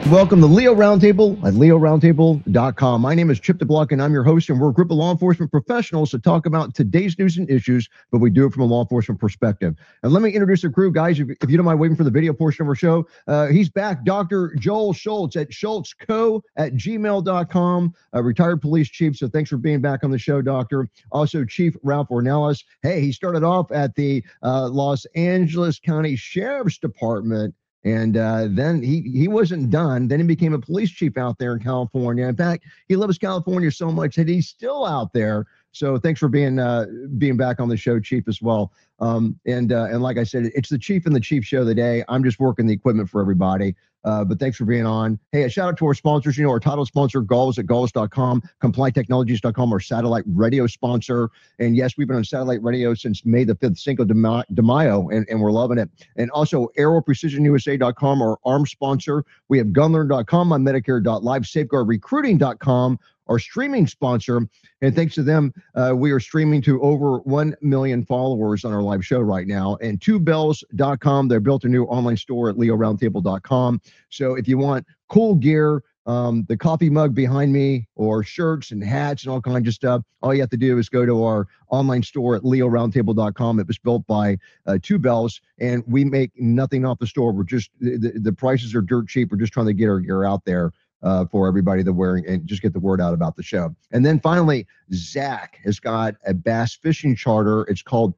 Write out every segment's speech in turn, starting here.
Welcome to Leo Roundtable at leoroundtable.com. My name is Chip DeBlock, and I'm your host, and we're a group of law enforcement professionals to talk about today's news and issues, but we do it from a law enforcement perspective. And let me introduce the crew, guys. If you don't mind waiting for the video portion of our show, he's back, Dr. Joel Schultz at schultzco@gmail.com, retired police chief. So thanks for being back on the show, Doctor. Also, Chief Ralph Ornelas. Hey, he started off at the Los Angeles County Sheriff's Department. And then he wasn't done. Then he became a police chief out there in California. In fact, he loves California so much that he's still out there. So thanks for being back on the show, Chief, as well. And like I said, it's the Chief and the Chief show today. I'm just working the equipment for everybody. But thanks for being on. Hey, a shout out to our sponsors. You know, our title sponsor, Galls at Galls.com, CompliantTechnologies.com, our satellite radio sponsor. And yes, we've been on satellite radio since May the 5th, Cinco de Mayo, and we're loving it. And also AeroPrecisionUSA.com, our arms sponsor. We have Gunlearn.com, MyMedicare.live, SafeguardRecruiting.com, our streaming sponsor. And thanks to them, we are streaming to over 1 million followers on our live show right now. And TwoBells.com, they're built a new online store at LeoRoundtable.com. So if you want cool gear, the coffee mug behind me, or shirts and hats and all kinds of stuff, all you have to do is go to our online store at LeoRoundtable.com. It was built by Two Bells, and we make nothing off the store. We're just, the prices are dirt cheap. We're just trying to get our gear out there for everybody that wearing, and just get the word out about the show. And then finally, Zach has got a bass fishing charter. It's called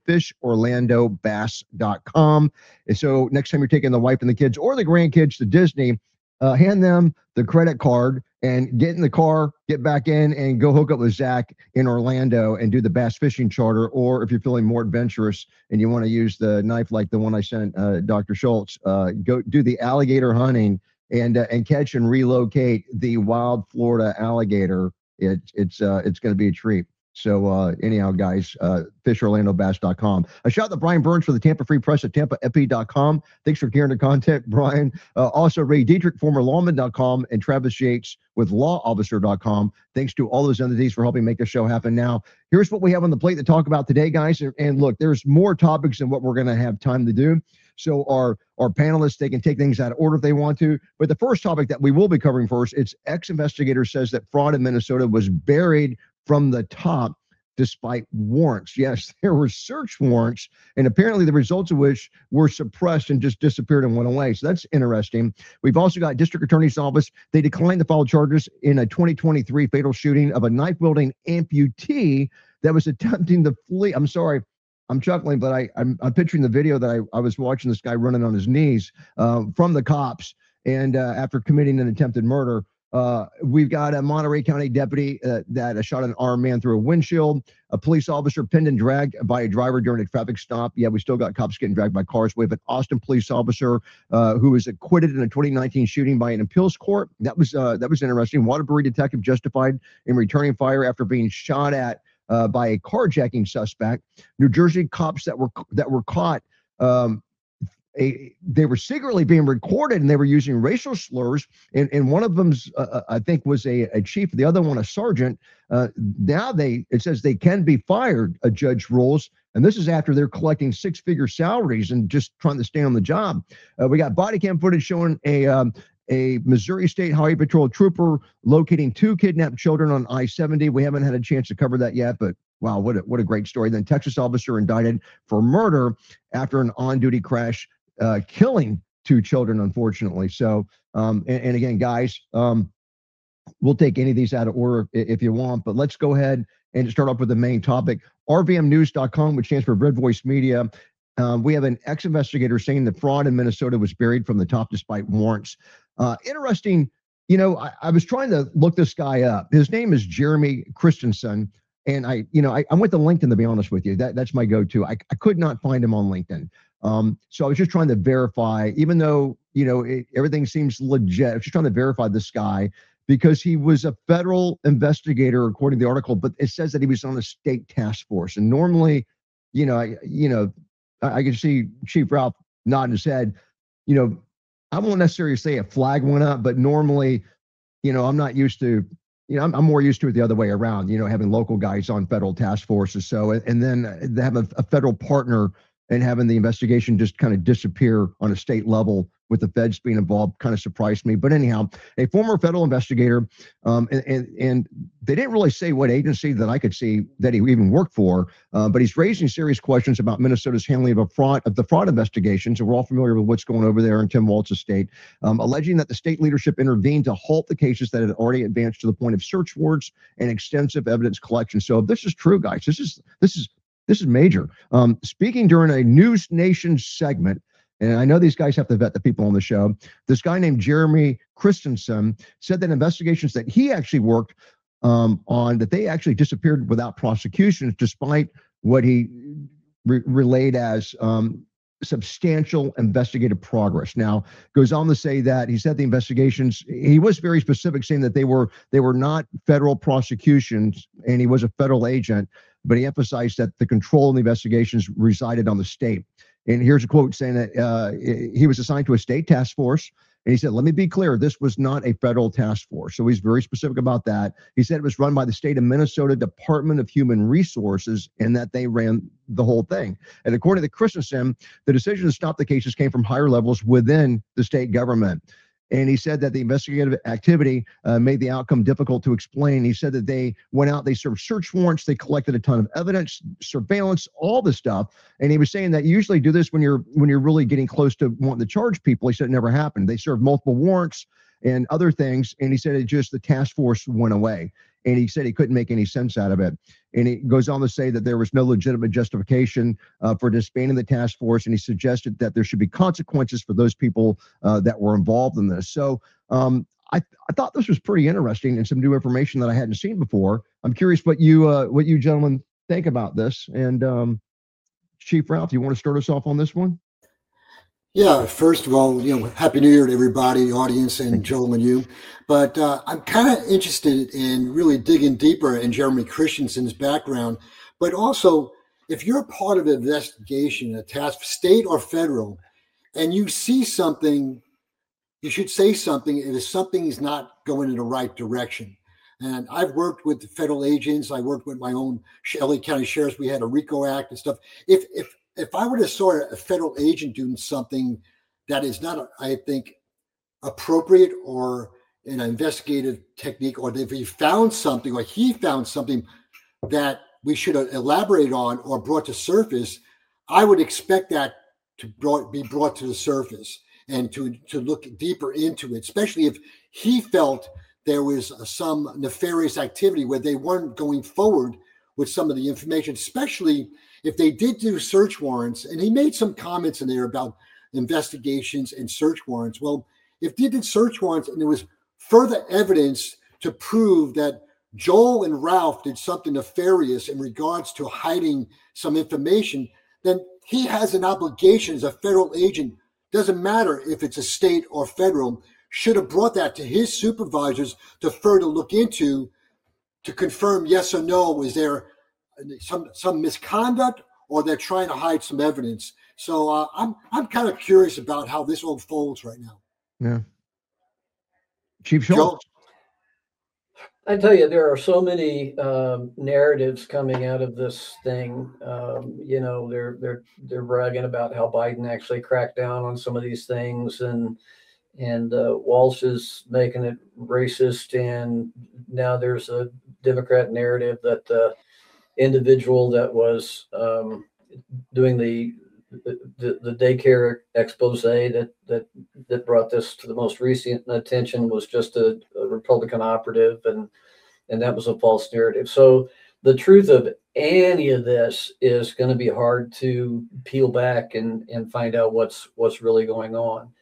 FishOrlandoBass.com. And so next time you're taking the wife and the kids or the grandkids to Disney, hand them the credit card and get in the car, get back in, and go hook up with Zach in Orlando and do the bass fishing charter. Or if you're feeling more adventurous and you want to use the knife like the one I sent Dr. Schultz, go do the alligator hunting and catch and relocate the wild Florida alligator. It's going to be a treat. So anyhow, guys, FishOrlandoBass.com. A shout out to Brian Burns for the Tampa Free Press at TampaFP.com. Thanks for carrying the content, Brian. Also, Ray Dietrich, former lawman.com, and Travis Yates with lawofficer.com. Thanks to all those entities for helping make the show happen. Now, here's what we have on the plate to talk about today, guys. And look, there's more topics than what we're going to have time to do. So our panelists, they can take things out of order if they want to. But the first topic that we will be covering first, it's ex-investigator says that fraud in Minnesota was buried from the top despite warrants. Yes, there were search warrants, and apparently the results of which were suppressed and just disappeared and went away. So that's interesting. We've also got District Attorney's Office. They declined to file charges in a 2023 fatal shooting of a knife-wielding amputee that was attempting to flee. I'm sorry, I'm chuckling, but I'm picturing the video that I was watching this guy running on his knees from the cops, and after committing an attempted murder. We've got a Monterey County deputy that shot an armed man through a windshield, a police officer pinned and dragged by a driver during a traffic stop. Yeah, we still got cops getting dragged by cars. We have an Austin police officer who was acquitted in a 2019 shooting by an appeals court. That was interesting. Waterbury detective justified in returning fire after being shot at by a carjacking suspect. New Jersey cops that were caught. They were secretly being recorded, and they were using racial slurs. And one of them's, I think, was a chief. The other one, a sergeant. Now it says they can be fired. A judge rules, and this is after they're collecting six-figure salaries and just trying to stay on the job. We got body cam footage showing a Missouri State Highway Patrol trooper locating two kidnapped children on I-70. We haven't had a chance to cover that yet, but wow, what a great story. Then Texas officer indicted for murder after an on-duty crash, killing two children, unfortunately. So, and again, guys, we'll take any of these out of order if you want, but let's go ahead and start off with the main topic. RVMnews.com, which stands for Red Voice Media. We have an ex-investigator saying that fraud in Minnesota was buried from the top despite warrants. Interesting. You know, I was trying to look this guy up. His name is Jeremy Christensen. And I went to LinkedIn, to be honest with you. That's my go-to. I could not find him on LinkedIn. So I was just trying to verify, even though, everything seems legit. I was just trying to verify this guy because he was a federal investigator, according to the article, but it says that he was on a state task force. And normally, I can see Chief Ralph nodding his head. I won't necessarily say a flag went up, but normally, I'm not used to, I'm more used to it the other way around, having local guys on federal task forces. So, and then they have a federal partner and having the investigation just kind of disappear on a state level with the feds being involved kind of surprised me. But anyhow, a former federal investigator, and they didn't really say what agency that I could see that he even worked for, but he's raising serious questions about Minnesota's handling of the fraud investigations. And we're all familiar with what's going over there in Tim Walz's state, alleging that the state leadership intervened to halt the cases that had already advanced to the point of search warrants and extensive evidence collection. So if this is true, guys, this is major. Speaking during a News Nation segment, and I know these guys have to vet the people on the show, this guy named Jeremy Christensen said that investigations that he actually worked on, that they actually disappeared without prosecutions, despite what he relayed as substantial investigative progress. Now, goes on to say that he said the investigations, he was very specific, saying that they were not federal prosecutions, and he was a federal agent, but he emphasized that the control in the investigations resided on the state. And here's a quote saying that he was assigned to a state task force. And he said, let me be clear, this was not a federal task force. So he's very specific about that. He said it was run by the state of Minnesota Department of Human Resources and that they ran the whole thing. And according to Christensen, the decision to stop the cases came from higher levels within the state government. And he said that the investigative activity made the outcome difficult to explain. He said that they went out, they served search warrants, they collected a ton of evidence, surveillance, all the stuff. And he was saying that you usually do this when you're really getting close to wanting to charge people. He said it never happened. They served multiple warrants and other things. And he said it just, the task force went away. And he said he couldn't make any sense out of it. And he goes on to say that there was no legitimate justification for disbanding the task force. And he suggested that there should be consequences for those people that were involved in this. So I thought this was pretty interesting and some new information that I hadn't seen before. I'm curious what you gentlemen think about this. And Chief Ralph, you want to start us off on this one? Yeah, first of all, Happy New Year to everybody, audience, and Joel and you. But I'm kind of interested in really digging deeper in Jeremy Christensen's background. But also, if you're a part of an investigation, a task, state or federal, and you see something, you should say something if something is not going in the right direction. And I've worked with federal agents. I worked with my own LA County Sheriffs. We had a RICO Act and stuff. If I were to saw a federal agent doing something that is not, I think, appropriate or an investigative technique, or if he found something that we should elaborate on or brought to surface, I would expect that to be brought to the surface and to look deeper into it, especially if he felt there was some nefarious activity where they weren't going forward with some of the information, especially if they did do search warrants. And he made some comments in there about investigations and search warrants. Well, if they did search warrants and there was further evidence to prove that Joel and Ralph did something nefarious in regards to hiding some information, then he has an obligation as a federal agent, doesn't matter if it's a state or federal, should have brought that to his supervisors to further look into, to confirm yes or no, is there some misconduct or they're trying to hide some evidence. So I'm kind of curious about how this unfolds right now. Yeah. Chief Schultz. I tell you, there are so many narratives coming out of this thing. They're bragging about how Biden actually cracked down on some of these things, and Walsh is making it racist. And now there's a Democrat narrative that the individual that was doing the daycare expose that brought this to the most recent attention was just a Republican operative, and that was a false narrative. So the truth of any of this is going to be hard to peel back and find out what's really going on.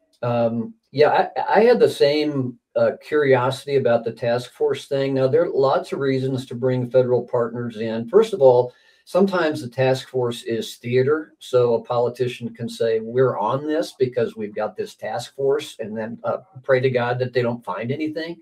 I had the same curiosity about the task force thing. Now, there are lots of reasons to bring federal partners in. First of all, sometimes the task force is theater. So a politician can say, we're on this because we've got this task force, and then pray to God that they don't find anything.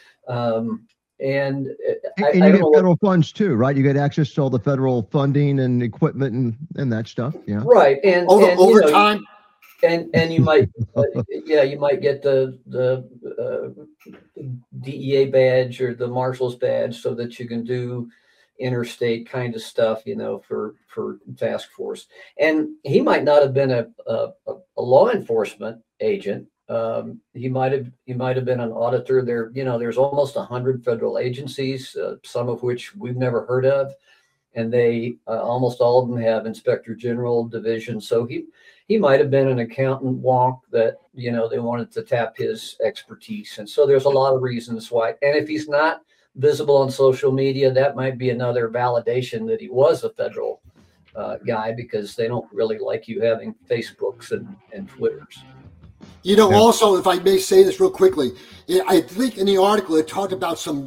And you get federal funds too, right? You get access to all the federal funding and equipment and that stuff. Yeah. Right. And overtime. And you might, you might get the DEA badge or the marshal's badge so that you can do interstate kind of stuff, for task force. And he might not have been a law enforcement agent. He might have been an auditor. There's almost 100 federal agencies, some of which we've never heard of, and they almost all of them have inspector general divisions. So he might have been an accountant wonk that they wanted to tap his expertise. And so there's a lot of reasons why. And if he's not visible on social media, that might be another validation that he was a federal guy, because they don't really like you having Facebooks and Twitters. Also, if I may say this real quickly, I think in the article it talked about some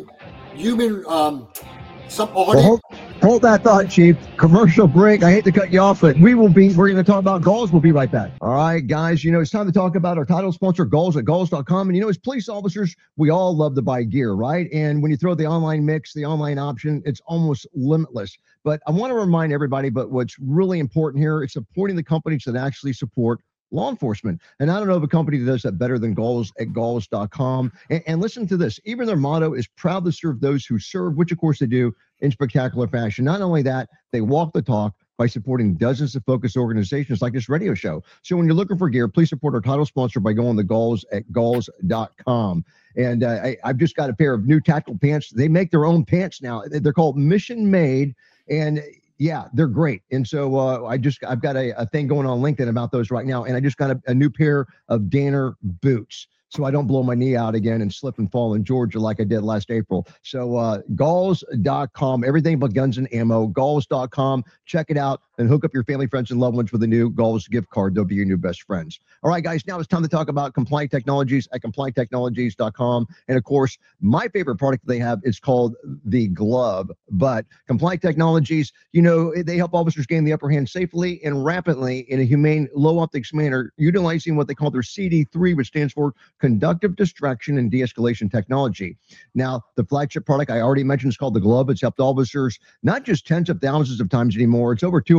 some audit. Well, hold that thought, Chief. Commercial break. I hate to cut you off, but we're going to talk about Galls. We'll be right back. All right, guys, it's time to talk about our title sponsor, Galls, at Galls.com. And as police officers, we all love to buy gear, right? And when you throw the online mix, the online option, it's almost limitless. But I want to remind everybody, but what's really important here is supporting the companies that actually support law enforcement. And I don't know of a company that does that better than Galls at Galls.com. And listen to this. Even their motto is proud to serve those who serve, which of course they do in spectacular fashion. Not only that, they walk the talk by supporting dozens of focused organizations like this radio show. So when you're looking for gear, please support our title sponsor by going to Galls at Galls.com. And I've just got a pair of new tactical pants. They make their own pants now. They're called Mission Made. And yeah, they're great. And so I've got a thing going on LinkedIn about those right now. And I just got a new pair of Danner boots, so I don't blow my knee out again and slip and fall in Georgia like I did last April. So Galls.com, everything but guns and ammo, Galls.com. Check it out and hook up your family, friends, and loved ones with a new Galls gift card. They'll be your new best friends. All right, guys, now it's time to talk about Compliant Technologies at CompliantTechnologies.com. And, of course, my favorite product they have is called the Glove. But Compliant Technologies, they help officers gain the upper hand safely and rapidly in a humane, low-optics manner, utilizing what they call their CD3, which stands for Conductive Distraction and De-escalation Technology. Now, the flagship product I already mentioned is called the Glove. It's helped officers not just tens of thousands of times anymore. It's over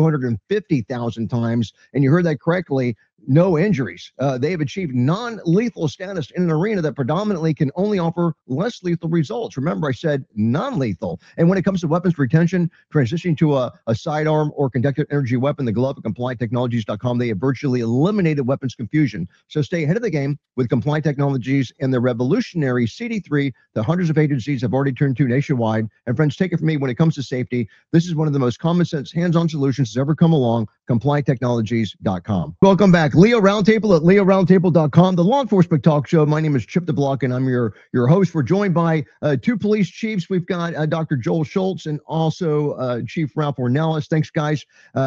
250,000 times. And you heard that correctly. No injuries. They have achieved non-lethal status in an arena that predominantly can only offer less lethal results. Remember, I said non-lethal. And when it comes to weapons retention, transitioning to a sidearm or conductive energy weapon, the Glove at CompliantTechnologies.com, they have virtually eliminated weapons confusion. So stay ahead of the game with Compliant Technologies and their revolutionary CD3 that hundreds of agencies have already turned to nationwide. And friends, take it from me, when it comes to safety, this is one of the most common sense hands-on solutions that's ever come along. CompliantTechnologies.com. Welcome back. Leo Roundtable at LeoRoundtable.com, the law enforcement talk show. My name is Chip DeBlock, and I'm your host. We're joined by two police chiefs. We've got Dr. Joel Schultz and also Chief Ralph Ornelas. Thanks, guys.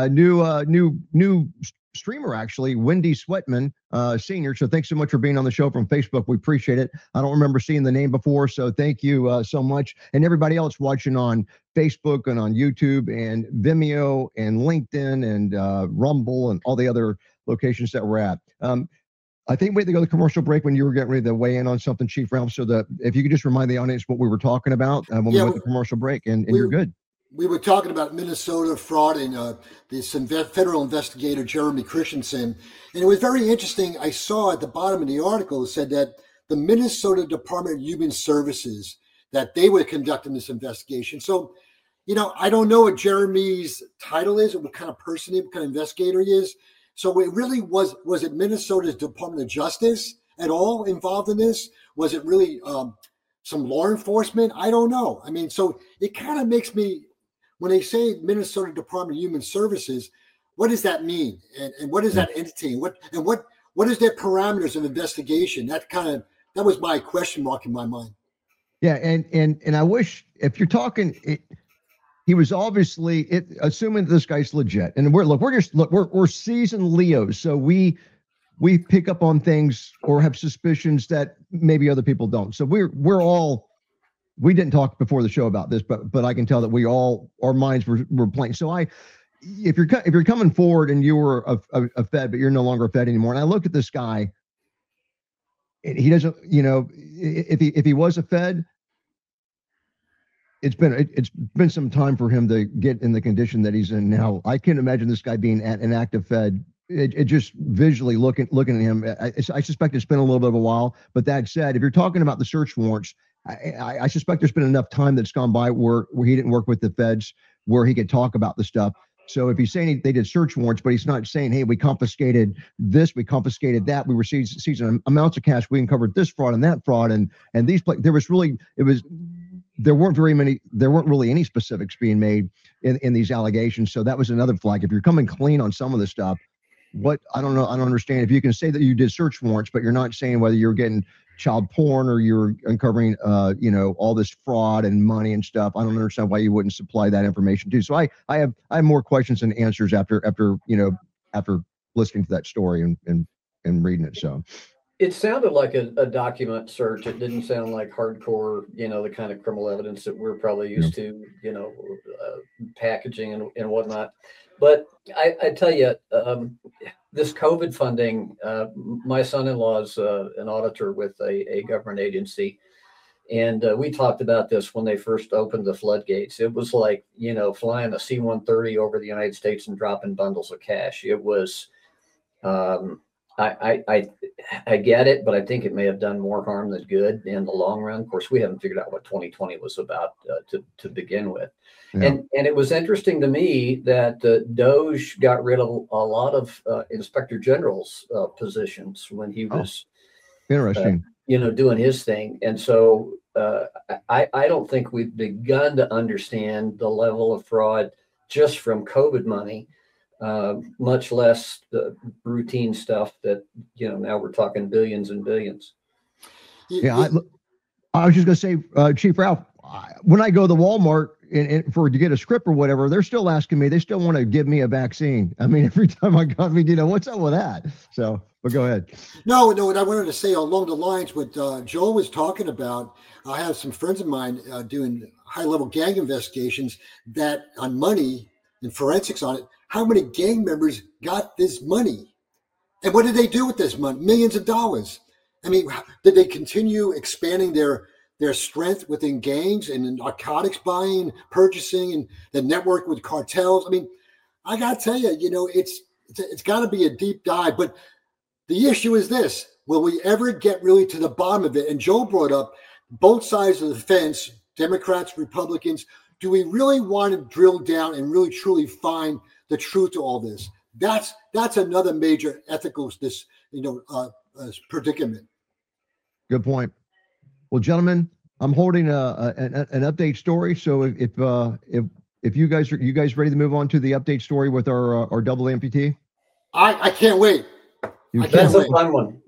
New streamer, actually, Wendy Sweatman, Senior. So thanks so much for being on the show from Facebook. We appreciate it. I don't remember seeing the name before, so thank you so much. And everybody else watching on Facebook and on YouTube and Vimeo and LinkedIn and Rumble and all the other locations that we're at. I think we had to go to the commercial break when you were getting ready to weigh in on something, Chief Ralph. So if you could just remind the audience what we were talking about when we went to commercial break, and you're good. We were talking about Minnesota fraud and this federal investigator, Jeremy Christensen. And it was very interesting. I saw at the bottom of the article, it said that the Minnesota Department of Human Services, that they were conducting this investigation. So, I don't know what Jeremy's title is or what kind of person, what kind of investigator he is. So it really was it Minnesota's Department of Justice at all involved in this? Was it really some law enforcement? I don't know. I mean, so it kind of makes me, when they say Minnesota Department of Human Services, what does that mean? And what is that entity? And what is their parameters of investigation? That was my question mark in my mind. Yeah, and I wish, if you're talking, he was obviously assuming this guy's legit. And we're seasoned Leos, so we pick up on things or have suspicions that maybe other people don't. So we didn't talk before the show about this, but I can tell that our minds were playing. So if you're coming forward and you were a Fed, but you're no longer a Fed anymore, and I looked at this guy, he doesn't, if he was a Fed, it's been some time for him to get in the condition that he's in now. I can't imagine this guy being an active Fed. It just visually looking at him, I suspect it's been a little bit of a while. But that said, if you're talking about the search warrants, I suspect there's been enough time that's gone by where he didn't work with the feds, where he could talk about the stuff. So if he's saying they did search warrants, but he's not saying, hey, we confiscated this, we confiscated that, we were seizing amounts of cash, we uncovered this fraud and that fraud, and these, there weren't really any specifics being made in these allegations. So that was another flag. If you're coming clean on some of the stuff, I don't understand. If you can say that you did search warrants, but you're not saying whether you're getting child porn or you're uncovering, all this fraud and money and stuff, I don't understand why you wouldn't supply that information too. So I have more questions than answers after listening to that story and reading it. So it sounded like a document search. It didn't sound like hardcore, the kind of criminal evidence that we're probably used to, packaging and whatnot. But I tell you, this COVID funding, my son-in-law is an auditor with a government agency. And we talked about this when they first opened the floodgates. It was like, flying a C-130 over the United States and dropping bundles of cash. It was, I get it, but I think it may have done more harm than good in the long run. Of course, we haven't figured out what 2020 was about to begin with. Yeah. And it was interesting to me that DOJ got rid of a lot of Inspector General's positions when he was interesting, doing his thing. And so I don't think we've begun to understand the level of fraud just from COVID money. Much less the routine stuff that, now we're talking billions and billions. Yeah. I was just going to say, Chief Ralph, when I go to Walmart to get a script or whatever, they're still asking me, they still want to give me a vaccine. I mean, every time I go, what's up with that? So, but go ahead. No, what I wanted to say along the lines what Joel was talking about, I have some friends of mine doing high-level gang investigations that on money and forensics on it. How many gang members got this money? And what did they do with this money? Millions of dollars. I mean, did they continue expanding their strength within gangs and narcotics buying, purchasing, and the network with cartels? I mean, I got to tell you, it's got to be a deep dive. But the issue is this. Will we ever get really to the bottom of it? And Joe brought up both sides of the fence, Democrats, Republicans. Do we really want to drill down and really truly find the truth to all this? That's another major ethical predicament. Good point. Well, gentlemen, I'm holding an update story. So if you guys ready to move on to the update story with our double amputee? I can't wait. That's a fun one.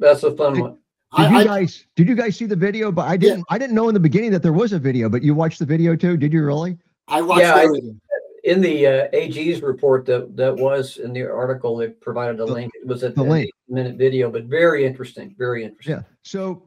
Did you guys see the video? But I didn't know in the beginning that there was a video. But you watched the video too? Did you really? I watched everything. In the AG's report that was in the article, they provided a link. It was at the 8-minute video, but very interesting. Very interesting. Yeah. So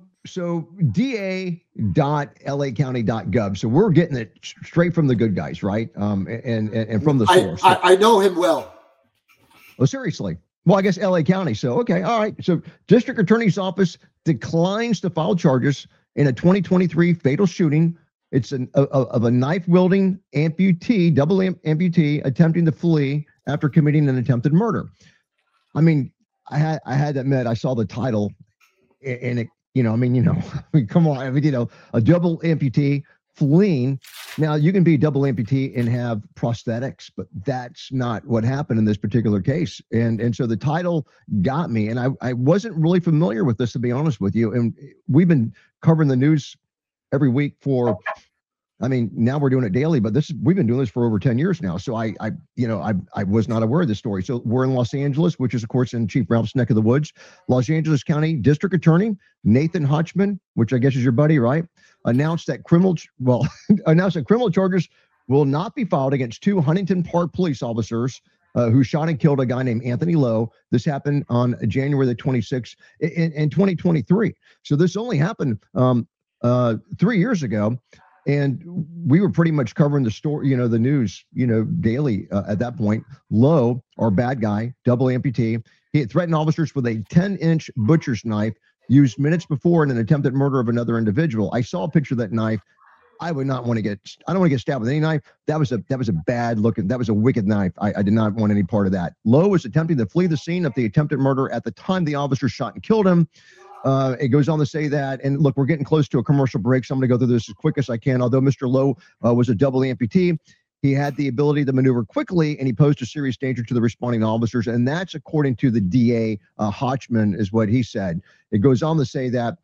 da.lacounty.gov. So we're getting it straight from the good guys, right? And from the source. I know him well. Oh, seriously? Well, I guess LA County. So, okay. All right. So District Attorney's Office declines to file charges in a 2023 fatal shooting. It's of a knife-wielding amputee, double amputee, attempting to flee after committing an attempted murder. I mean, I had to admit, I saw the title, and it, come on, a double amputee fleeing. Now, you can be a double amputee and have prosthetics, but that's not what happened in this particular case. And so the title got me, and I wasn't really familiar with this, to be honest with you. And we've been covering the news every week now we're doing it daily, but we've been doing this for over 10 years now. So I was not aware of this story. So we're in Los Angeles, which is of course in Chief Ralph's neck of the woods. Los Angeles County District Attorney Nathan Hutchman, which I guess is your buddy, right? Announced that criminal charges will not be filed against two Huntington Park police officers who shot and killed a guy named Anthony Lowe. This happened on January the 26th in 2023. So this only happened 3 years ago, and we were pretty much covering the story, the news, daily at that point. Lowe, our bad guy, double amputee, he had threatened officers with a 10-inch butcher's knife used minutes before in an attempted murder of another individual. I saw a picture of that knife. I don't want to get stabbed with any knife. That was a bad looking, that was a wicked knife. I did not want any part of that. Lowe was attempting to flee the scene of the attempted murder at the time the officer shot and killed him. It goes on to say that, and look, we're getting close to a commercial break, so I'm going to go through this as quick as I can. Although Mr. Lowe was a double amputee, he had the ability to maneuver quickly, and he posed a serious danger to the responding officers. And that's according to the DA, Hodgman, is what he said. It goes on to say that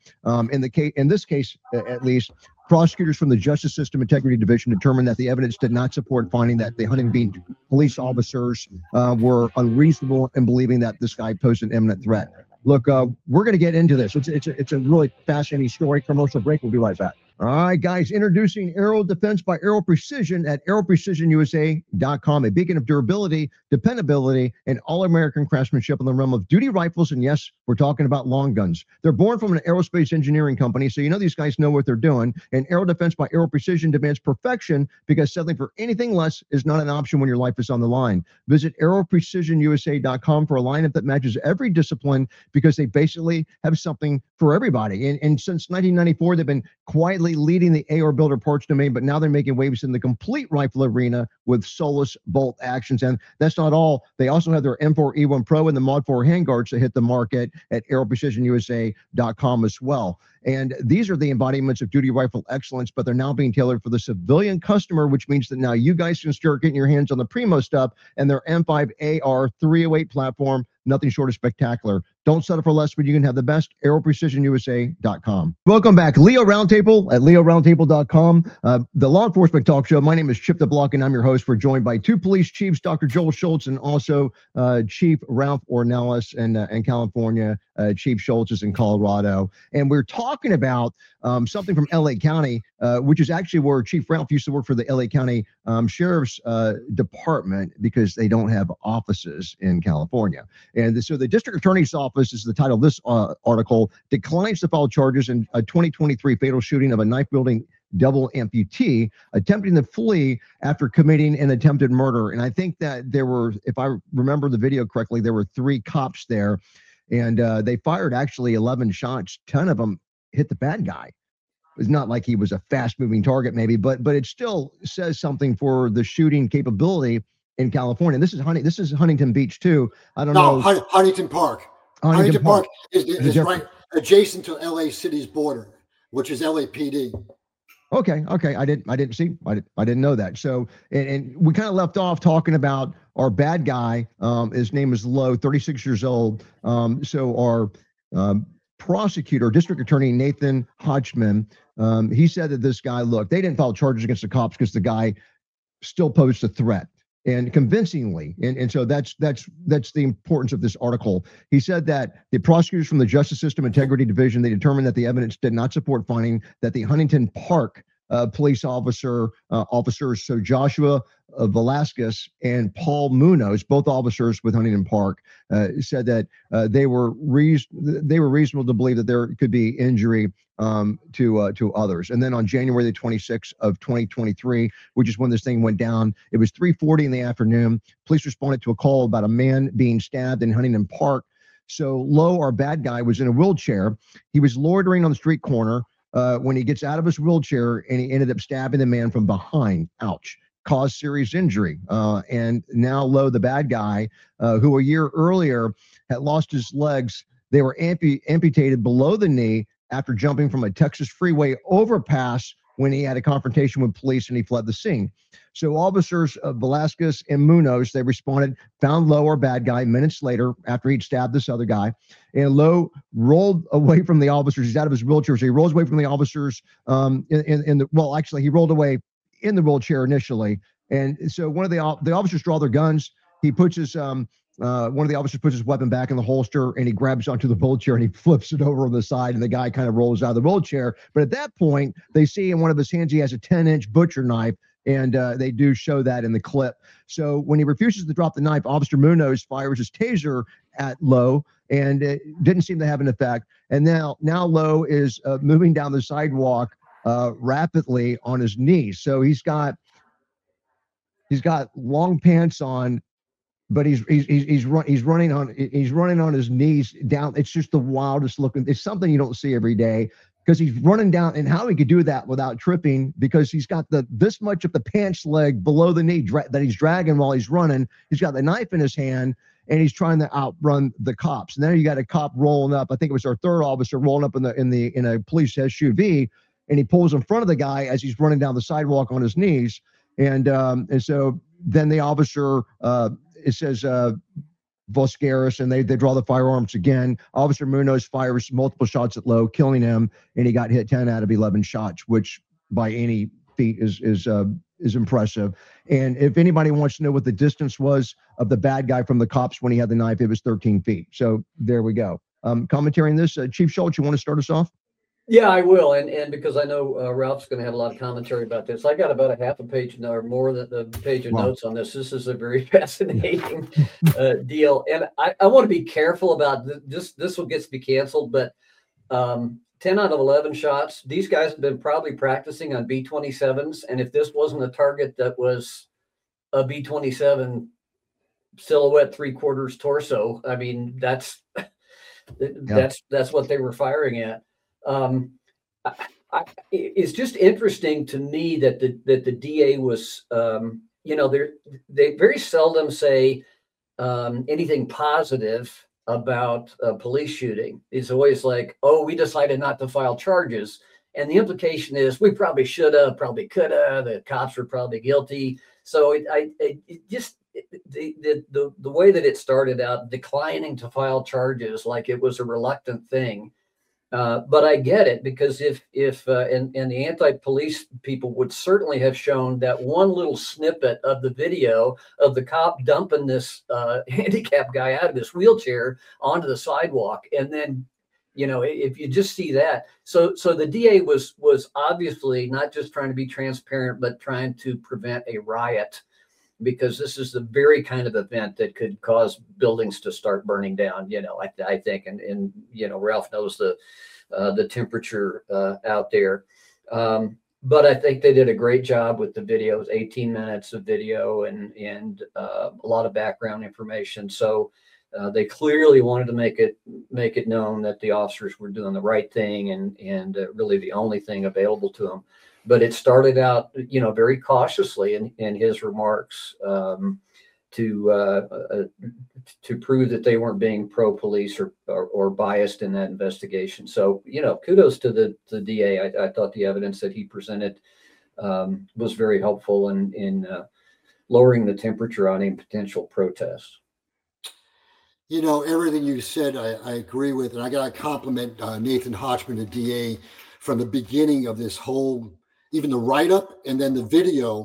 in this case, at least, prosecutors from the Justice System Integrity Division determined that the evidence did not support finding that the Huntington Beach police officers were unreasonable in believing that this guy posed an imminent threat. Look, we're going to get into this. It's a really fascinating story. Commercial break. We'll be right back. All right, guys, introducing Aero Defense by Aero Precision at aeroprecisionusa.com, a beacon of durability, dependability, and all-American craftsmanship in the realm of duty rifles. And yes, we're talking about long guns. They're born from an aerospace engineering company, so you know these guys know what they're doing. And Aero Defense by Aero Precision demands perfection because settling for anything less is not an option when your life is on the line. Visit aeroprecisionusa.com for a lineup that matches every discipline because they basically have something for everybody. And since 1994, they've been quietly leading the AR builder parts domain, but now they're making waves in the complete rifle arena with Solus bolt actions. And that's not all. They also have their M4E1 Pro and the Mod 4 handguards that hit the market at aeroprecisionusa.com as well. And these are the embodiments of duty rifle excellence, but they're now being tailored for the civilian customer, which means that now you guys can start getting your hands on the Primo stuff and their M5 AR 308 platform. Nothing short of spectacular. Don't settle for less when you can have the best. aeroprecisionusa.com. Welcome back. Leo Roundtable at leoroundtable.com. The Law Enforcement Talk Show. My name is Chip DeBlock, and I'm your host. We're joined by two police chiefs, Dr. Joel Schultz, and also Chief Ralph Ornelas in California. Chief Schultz is in Colorado. And we're talking about something from LA County, which is actually where Chief Ralph used to work for the LA County Sheriff's Department because they don't have offices in California. And so the district attorney's office, is the title of this article, declines to file charges in a 2023 fatal shooting of a knife-wielding double amputee attempting to flee after committing an attempted murder. And I think that there were, if I remember the video correctly, there were 3 cops there, and they fired actually 11 shots. 10 of them hit the bad guy. It's not like he was a fast-moving target, maybe, but it still says something for the shooting capability in California. This is Huntington Beach too. I don't know. Huntington Park. Huntington Park is right adjacent to LA City's border, which is LAPD. Okay. I didn't know that. So, and we kind of left off talking about our bad guy. His name is Lowe, 36 years old. So our prosecutor, district attorney Nathan Hodgman, he said that this guy, look, they didn't file charges against the cops because the guy still posed a threat. And convincingly, and so that's the importance of this article. He said that the prosecutors from the Justice System Integrity Division, they determined that the evidence did not support finding that the Huntington Park police officers, so Joshua Velasquez and Paul Munoz, both officers with Huntington Park, said that they were reasonable to believe that there could be injury to others. And then on January the 26th of 2023, which is when this thing went down, it was 3:40 in the afternoon. Police responded to a call about a man being stabbed in Huntington Park. So Lowe, our bad guy, was in a wheelchair. He was loitering on the street corner when he gets out of his wheelchair, and he ended up stabbing the man from behind. Ouch. Caused serious injury. And now Lowe, the bad guy, who a year earlier had lost his legs, they were amputated below the knee after jumping from a Texas freeway overpass when he had a confrontation with police and he fled the scene. So officers Velasquez and Munoz, they responded, found Lowe, our bad guy, minutes later after he'd stabbed this other guy. And Lowe rolled away from the officers. He's out of his wheelchair. So he rolls away from the officers. He rolled away in the wheelchair initially. And so one of the officers draw their guns. He puts his one of the officers puts his weapon back in the holster and he grabs onto the wheelchair and he flips it over on the side, and the guy kind of rolls out of the wheelchair. But at that point, they see in one of his hands he has a 10-inch butcher knife, and they do show that in the clip. So when he refuses to drop the knife, Officer Munoz fires his taser at Lowe, and it didn't seem to have an effect. And now Lowe is moving down the sidewalk rapidly on his knees. So he's got long pants on, but he's running on his knees down. It's just the wildest looking. It's something you don't see every day, because he's running down, and how he could do that without tripping, because he's got this much of the pants leg below the knee that he's dragging while he's running. He's got the knife in his hand, and he's trying to outrun the cops. And then you got a cop rolling up. I think it was our third officer rolling up in a police SUV, and he pulls in front of the guy as he's running down the sidewalk on his knees. And so then the officer, it says Voscaris, and they draw the firearms again. Officer Munoz fires multiple shots at Lowe, killing him, and he got hit 10 out of 11 shots, which by any feat is impressive. And if anybody wants to know what the distance was of the bad guy from the cops when he had the knife, it was 13 feet. So there we go. Commentary on this, Chief Schultz, you want to start us off? Yeah, I will. And because I know Ralph's going to have a lot of commentary about this, I got about a half a page or more than a page of notes on this. This is a very fascinating deal. And I want to be careful about this. This will get to be canceled, but 10 out of 11 shots, these guys have been probably practicing on B-27s. And if this wasn't a target that was a B-27 silhouette 3/4 torso, I mean, that's what they were firing at. It's just interesting to me that the DA was, they very seldom say anything positive about a police shooting. It's always like, oh, we decided not to file charges. And the implication is we probably should have, probably could have, the cops were probably guilty. So the way that it started out, declining to file charges like it was a reluctant thing. But I get it, because if the anti-police people would certainly have shown that one little snippet of the video of the cop dumping this handicapped guy out of his wheelchair onto the sidewalk. And then, if you just see that. So the DA was obviously not just trying to be transparent, but trying to prevent a riot, because this is the very kind of event that could cause buildings to start burning down, I think. And Ralph knows the temperature out there. But I think they did a great job with the videos, 18 minutes of video and a lot of background information. So they clearly wanted to make it known that the officers were doing the right thing and really the only thing available to them. But it started out, very cautiously in his remarks to prove that they weren't being pro-police or biased in that investigation. So, kudos to the DA. I thought the evidence that he presented was very helpful in lowering the temperature on a potential protest. Everything you said, I agree with, and I got to compliment Nathan Hochman, the DA, from the beginning of this whole, even the write-up and then the video.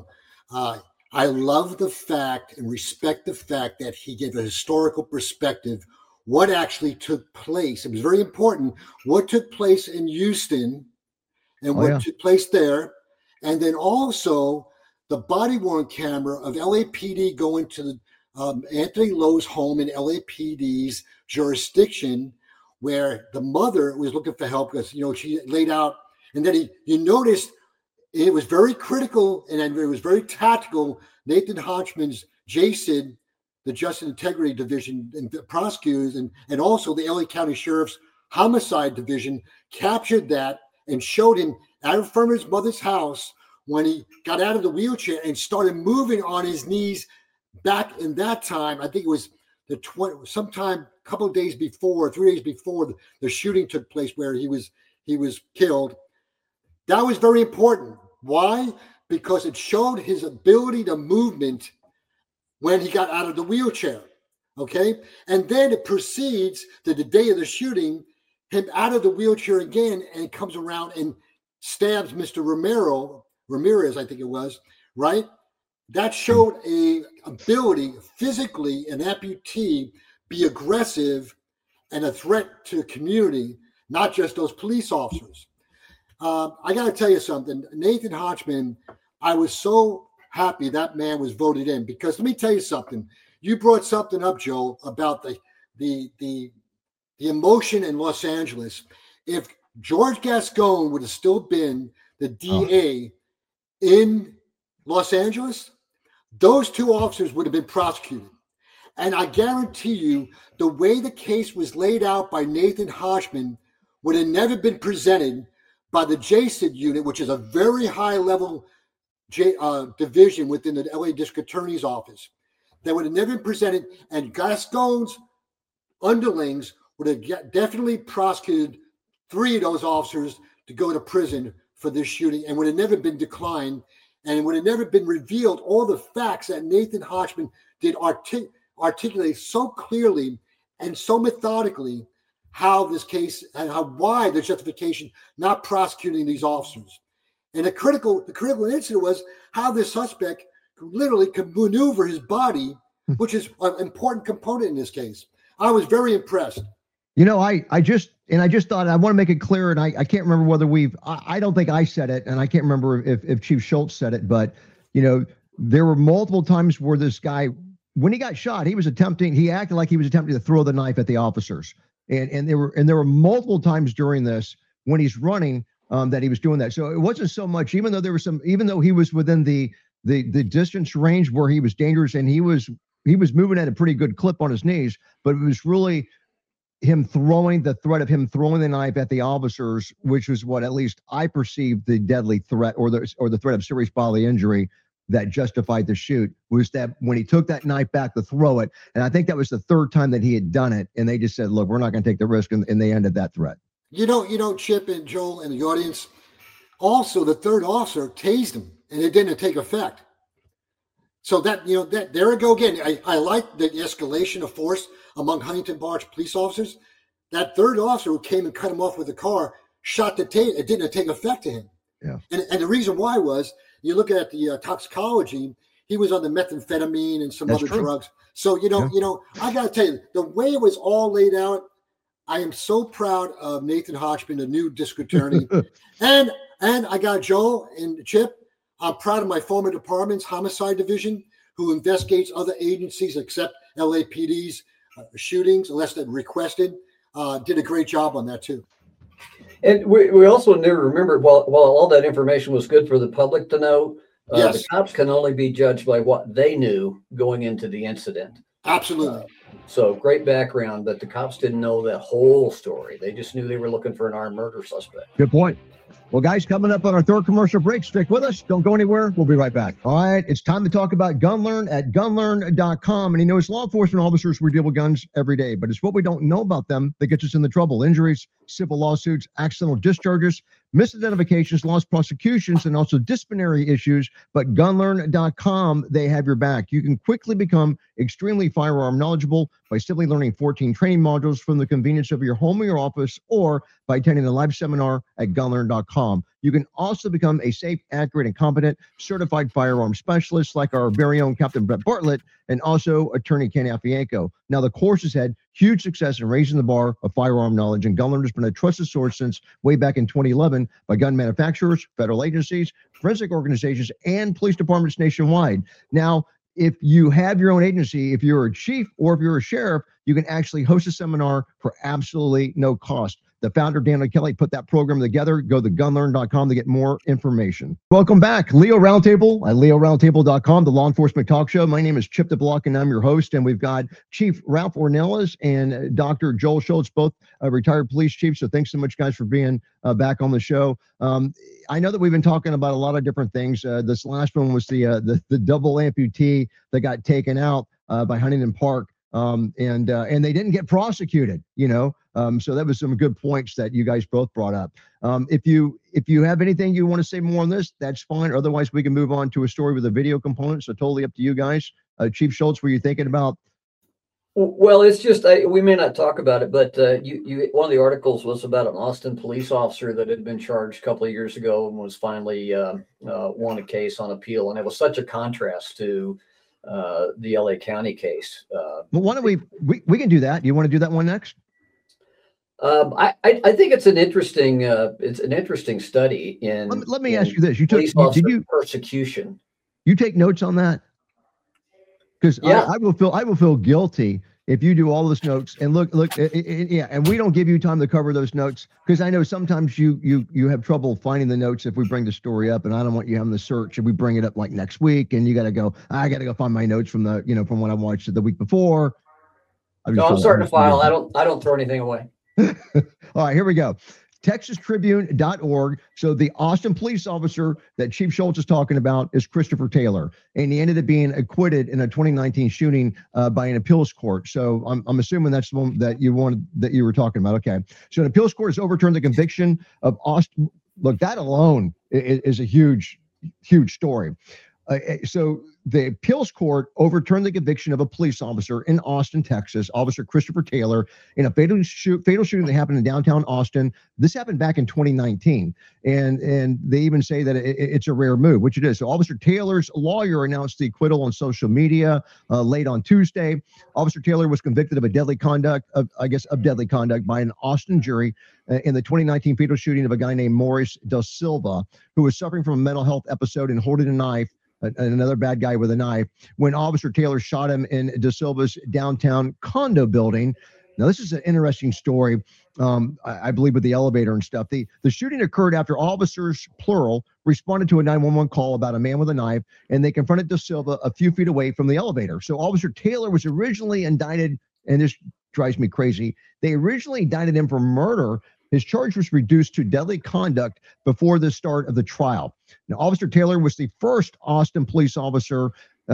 I love the fact and respect the fact that he gave a historical perspective, what actually took place. It was very important what took place in Houston and took place there. And then also the body-worn camera of LAPD going to the Anthony Lowe's home in LAPD's jurisdiction, where the mother was looking for help because, she laid out. And then you noticed it was very critical and it was very tactical. Nathan Hochman's JSID, the Justice Integrity Division, and the prosecutors, and also the LA County Sheriff's Homicide Division captured that and showed him at Furman's mother's house when he got out of the wheelchair and started moving on his knees. Back in that time, I think it was sometime a couple of days before, 3 days before the shooting took place, where he was killed. That was very important. Why? Because it showed his ability to movement when he got out of the wheelchair. Okay. And then it proceeds to the day of the shooting, him out of the wheelchair again, and comes around and stabs Mr. Ramirez, I think it was, right? That showed a ability physically, an amputee, be aggressive and a threat to the community, not just those police officers. I got to tell you something. Nathan Hochman, I was so happy that man was voted in, because let me tell you something. You brought something up, Joe, about the emotion in Los Angeles. If George Gascon would have still been the DA in Los Angeles, those two officers would have been prosecuted. And I guarantee you, the way the case was laid out by Nathan Hochman would have never been presented by the JSID unit, which is a very high-level division within the LA District Attorney's Office. that would have never been presented, and Gascon's underlings would have definitely prosecuted 3 of those officers to go to prison for this shooting, and would have never been declined, and it would have never been revealed all the facts that Nathan Hodgman did articulate so clearly and so methodically how this case and why the justification not prosecuting these officers. And the critical incident was how this suspect literally could maneuver his body, which is an important component in this case. I was very impressed. You know, I just thought I want to make it clear, and I can't remember whether I don't think I said it, and I can't remember if Chief Schultz said it, but you know, there were multiple times where this guy, when he got shot, he acted like he was attempting to throw the knife at the officers. And there were multiple times during this when he's running that he was doing that. So it wasn't so much, even though he was within the distance range where he was dangerous, and he was moving at a pretty good clip on his knees, but it was really the threat of him throwing the knife at the officers, which was what at least I perceived the deadly threat or the threat of serious bodily injury that justified the shoot, was that when he took that knife back to throw it. And I think that was the 3rd time that he had done it. And they just said, look, we're not going to take the risk. And they ended that threat. You know, Chip and Joel and the audience, also the 3rd officer tased him and it didn't take effect. So that there we go again. I like the escalation of force among Huntington Barge police officers. That 3rd officer who came and cut him off with the car shot the taser. It didn't take effect to him. Yeah. And the reason why was, you look at the toxicology, he was on the methamphetamine and some other drugs. So, I got to tell you, the way it was all laid out, I am so proud of Nathan Hodgman, the new district attorney. and I got Joel and Chip. I'm proud of my former department's homicide division, who investigates other agencies except LAPD's shootings, unless they're requested. Did a great job on that, too. And we also need to remember, while all that information was good for the public to know, yes, the cops can only be judged by what they knew going into the incident. Absolutely. So great background, but the cops didn't know the whole story. They just knew they were looking for an armed murder suspect. Good point. Well, guys, coming up on our 3rd commercial break, stick with us. Don't go anywhere. We'll be right back. All right, it's time to talk about GunLearn at gunlearn.com. And as law enforcement officers, we deal with guns every day, but it's what we don't know about them that gets us in the trouble. Injuries, civil lawsuits, accidental discharges, misidentifications, lost prosecutions, and also disciplinary issues. But gunlearn.com, they have your back. You can quickly become extremely firearm knowledgeable by simply learning 14 training modules from the convenience of your home or your office, or by attending a live seminar at gunlearn.com. You can also become a safe, accurate, and competent certified firearm specialist like our very own Captain Brett Bartlett and also attorney Ken Afianco. Now, the course has had huge success in raising the bar of firearm knowledge, and GunLearn has been a trusted source since way back in 2011 by gun manufacturers, federal agencies, forensic organizations, and police departments nationwide. Now, if you have your own agency, if you're a chief or if you're a sheriff, you can actually host a seminar for absolutely no cost. The founder, Daniel Kelly, put that program together. Go to gunlearn.com to get more information. Welcome back. Leo Roundtable at leoroundtable.com, the law enforcement talk show. My name is Chip DeBlock, and I'm your host. And we've got Chief Ralph Ornelas and Dr. Joel Schultz, both retired police chiefs. So thanks so much, guys, for being back on the show. I know that we've been talking about a lot of different things. This last one was the double amputee that got taken out by Huntington Park. And they didn't get prosecuted, so that was some good points that you guys both brought up. If you have anything you want to say more on this, that's fine. Otherwise, we can move on to a story with a video component. So totally up to you guys. Chief Schultz, were you thinking about? Well, it's just we may not talk about it, but you one of the articles was about an Austin police officer that had been charged a couple of years ago and was finally won a case on appeal, and it was such a contrast to the LA County case. Well, why don't we can do that? You want to do that one next? I think it's an interesting study in. Let me ask you this: did you persecution? You take notes on that? Because yeah. I will feel guilty if you do all those notes and look, yeah, and we don't give you time to cover those notes, because I know sometimes you have trouble finding the notes if we bring the story up, and I don't want you having to search if we bring it up like next week, and I got to go find my notes from from when I watched it the week before. I'm starting to file. I don't throw anything away. All right, here we go. TexasTribune.org. So the Austin police officer that Chief Schultz is talking about is Christopher Taylor, and he ended up being acquitted in a 2019 shooting by an appeals court. So I'm assuming that's the one that you were talking about. Okay. So an appeals court has overturned the conviction of Austin. Look, that alone is a huge story. So the appeals court overturned the conviction of a police officer in Austin, Texas, Officer Christopher Taylor, in a fatal shooting that happened in downtown Austin. This happened back in 2019, and they even say that it's a rare move, which it is. So Officer Taylor's lawyer announced the acquittal on social media late on Tuesday. Officer Taylor was convicted of deadly conduct by an Austin jury in the 2019 fatal shooting of a guy named Maurice Da Silva, who was suffering from a mental health episode and holding a knife. Another bad guy with a knife, when Officer Taylor shot him in Da Silva's downtown condo building. Now, this is an interesting story, I believe, with the elevator and stuff. The shooting occurred after officers, plural, responded to a 911 call about a man with a knife, and they confronted Da Silva a few feet away from the elevator. So Officer Taylor was originally indicted, and this drives me crazy. They originally indicted him for murder. His charge was reduced to deadly conduct before the start of the trial. Now, Officer Taylor was the first Austin police officer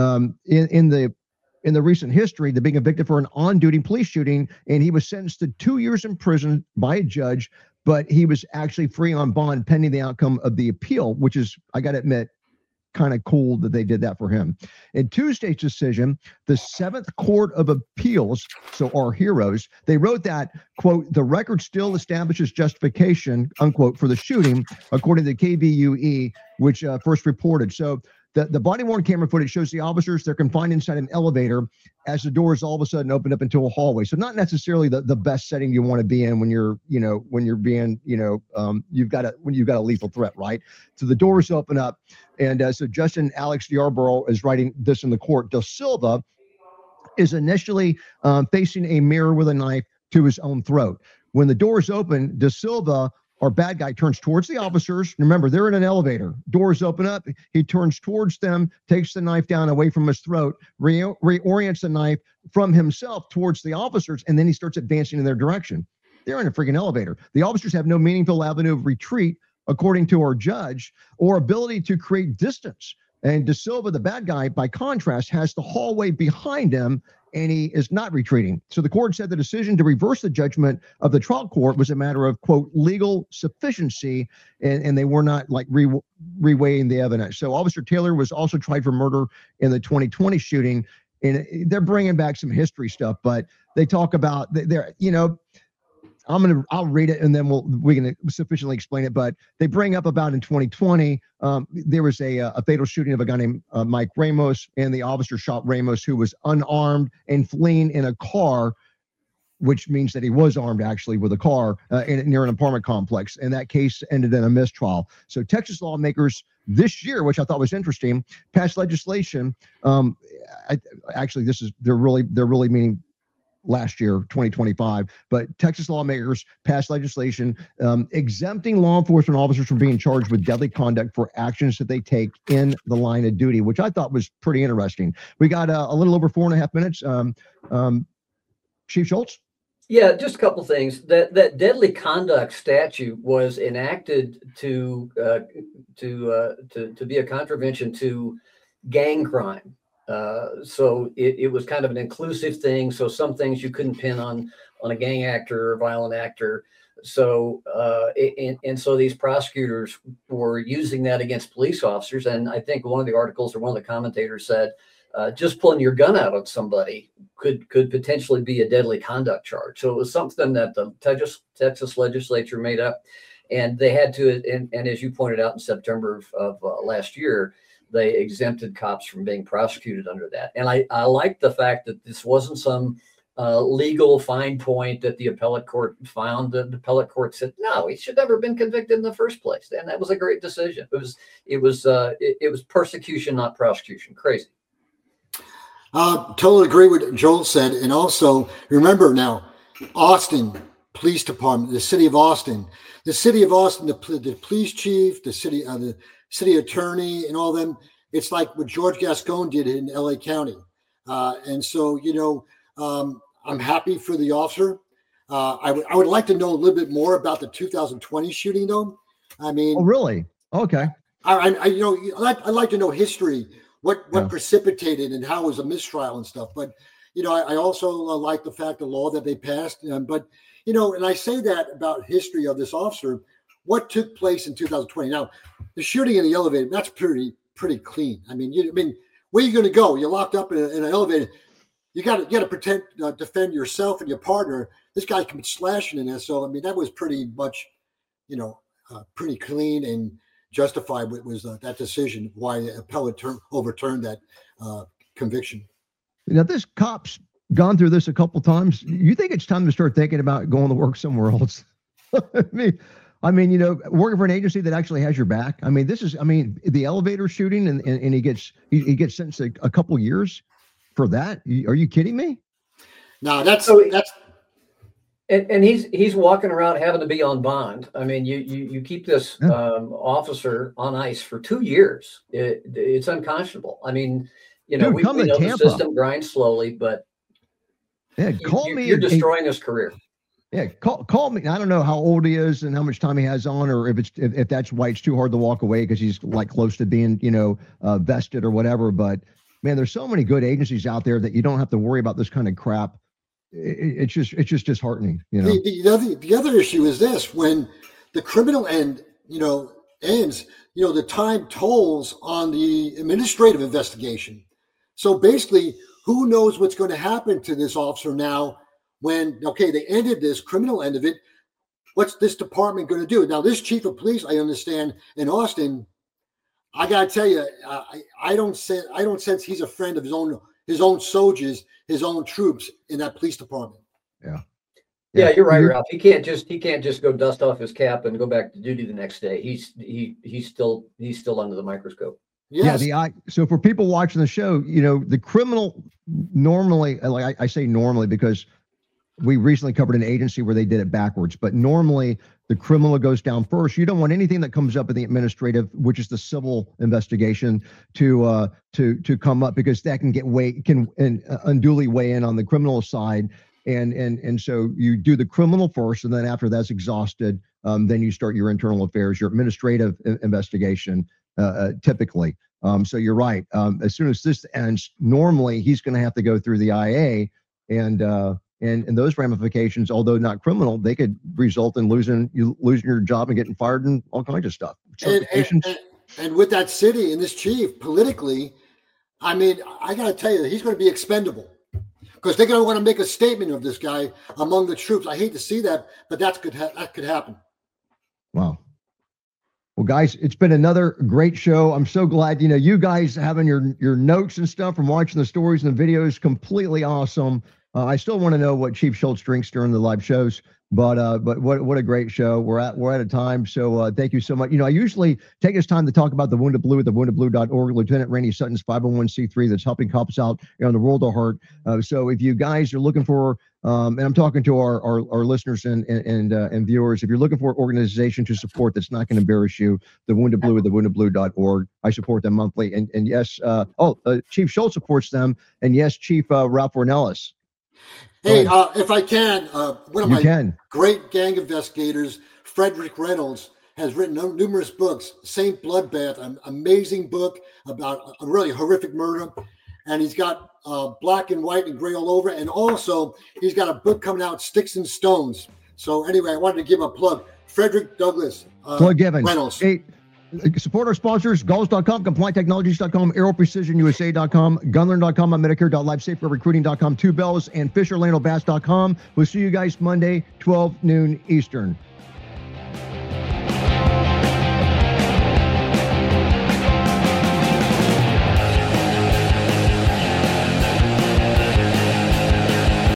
in the recent history to be convicted for an on-duty police shooting, and he was sentenced to 2 years in prison by a judge, but he was actually free on bond pending the outcome of the appeal, which is, I got to admit, kind of cool that they did that for him. In Tuesday's decision, the Seventh Court of Appeals, so our heroes, they wrote that, quote, the record still establishes justification, unquote, for the shooting, according to KBUE, which first reported. So the body-worn camera footage shows the officers, they're confined inside an elevator as the doors all of a sudden open up into a hallway. So not necessarily the best setting you want to be in when you're being, you've got a lethal threat, right? So the doors open up. And so Justin Alex Yarborough is writing this in the court. Da Silva is initially facing a mirror with a knife to his own throat. When the doors open, Da Silva, our bad guy, turns towards the officers. Remember, they're in an elevator. Doors open up. He turns towards them, takes the knife down away from his throat, reorients the knife from himself towards the officers, and then he starts advancing in their direction. They're in a freaking elevator. The officers have no meaningful avenue of retreat, according to our judge, or ability to create distance. And Da Silva, the bad guy, by contrast, has the hallway behind him, and he is not retreating. So the court said the decision to reverse the judgment of the trial court was a matter of, quote, legal sufficiency, and they were not like reweighing the evidence. So Officer Taylor was also tried for murder in the 2020 shooting, and they're bringing back some history stuff, but they talk about, I'll read it and then we can sufficiently explain it. But they bring up about in 2020, there was a fatal shooting of a guy named Mike Ramos, and the officer shot Ramos, who was unarmed and fleeing in a car, which means that he was armed actually with a car near an apartment complex. And that case ended in a mistrial. So Texas lawmakers this year, which I thought was interesting, passed legislation. They're really meaning last year, 2025, but Texas lawmakers passed legislation exempting law enforcement officers from being charged with deadly conduct for actions that they take in the line of duty, which I thought was pretty interesting. We got a little over 4.5 minutes. Chief Schultz? Yeah, just a couple things. That deadly conduct statute was enacted to be a contravention to gang crime. So it was kind of an inclusive thing. So some things you couldn't pin on a gang actor or violent actor. So and so these prosecutors were using that against police officers. And I think one of the articles or one of the commentators said, just pulling your gun out on somebody could potentially be a deadly conduct charge. So it was something that the Texas legislature made up, and they had to. And as you pointed out in September of last year, they exempted cops from being prosecuted under that. And I like the fact that this wasn't some legal fine point that the appellate court found. The appellate court said, no, he should never have been convicted in the first place. And that was a great decision. It was persecution, not prosecution. Crazy. Totally agree with what Joel said. And also remember now, Austin Police Department, the city of Austin, the police chief, the city attorney, and all them. It's like what George Gascon did in LA County. And so, I'm happy for the officer. I would like to know a little bit more about the 2020 shooting, though. I mean, Oh, really? Okay. I'd like to know history, what precipitated and how it was a mistrial and stuff. But I also like the fact the law that they passed. But and I say that about history of this officer, what took place in 2020. Now, the shooting in the elevator, that's pretty clean. I mean, where are you going to go? You're locked up in an elevator. You got to defend yourself and your partner. This guy can be slashing in there. So I mean, that was pretty much, pretty clean and justified. What was that decision? Why the appellate overturned that conviction? Now, this cop's gone through this a couple times. You think it's time to start thinking about going to work somewhere else? I mean, working for an agency that actually has your back. I mean, the elevator shooting, and he gets sentenced a couple years for that. Are you kidding me? No, that's. And he's walking around having to be on bond. I mean, you keep this officer on ice for 2 years. It's unconscionable. I mean, Dude, we know the system grinds slowly, but you're destroying his career. Yeah, call me. I don't know how old he is and how much time he has on, or if that's why it's too hard to walk away because he's like close to being, vested or whatever. But man, there's so many good agencies out there that you don't have to worry about this kind of crap. It's just disheartening. The other issue is this: when the criminal end, ends, the time tolls on the administrative investigation. So basically, who knows what's going to happen to this officer now? When, they ended this criminal end of it, what's this department going to do? Now, this chief of police, I understand, in Austin, I got to tell you, I don't sense he's a friend of his own soldiers, his own troops in that police department. Yeah, you're right, Ralph. He can't just go dust off his cap and go back to duty the next day. He's still under the microscope. Yes. Yeah. So for people watching the show, the criminal normally, like I say normally because we recently covered an agency where they did it backwards, but normally the criminal goes down first. You don't want anything that comes up in the administrative, which is the civil investigation, to come up because that can unduly weigh in on the criminal side. And so you do the criminal first, and then after that's exhausted, then you start your internal affairs, your administrative investigation, typically. So you're right. As soon as this ends, normally he's going to have to go through the IA, and those ramifications, although not criminal, they could result in losing your job and getting fired and all kinds of stuff. And with that city and this chief politically, I mean, I got to tell you, he's going to be expendable because they're going to want to make a statement of this guy among the troops. I hate to see that, but that could happen. Wow. Well, guys, it's been another great show. I'm so glad, you guys having your notes and stuff from watching the stories and the videos, completely awesome. I still want to know what Chief Schultz drinks during the live shows, but what a great show. We're at a time. So thank you so much. I usually take this time to talk about the Wounded Blue at thewoundedblue.org, Lieutenant Randy Sutton's 501c3 that's helping cops out on the world of hurt. So if you guys are looking for, and I'm talking to our listeners and viewers, if you're looking for an organization to support that's not going to embarrass you, the Wounded Blue at thewoundedblue.org. I support them monthly. And yes, Chief Schultz supports them. And yes, Chief Ralph Ornelas. Hey, if I can, one of my great gang investigators, Frederick Reynolds, has written numerous books. Saint Bloodbath, an amazing book about a really horrific murder. And he's got black and white and gray all over. And also, he's got a book coming out, Sticks and Stones. So anyway, I wanted to give a plug. Frederick Douglass Reynolds. Hey, support our sponsors, Galls.com, CompliantTechnologies.com, AeroPrecisionUSA.com, Gunlearn.com, Medicare.LifeSafeRecruiting.com, Two Bells, and FisherLandO'Bass.com. We'll see you guys Monday, 12 noon Eastern.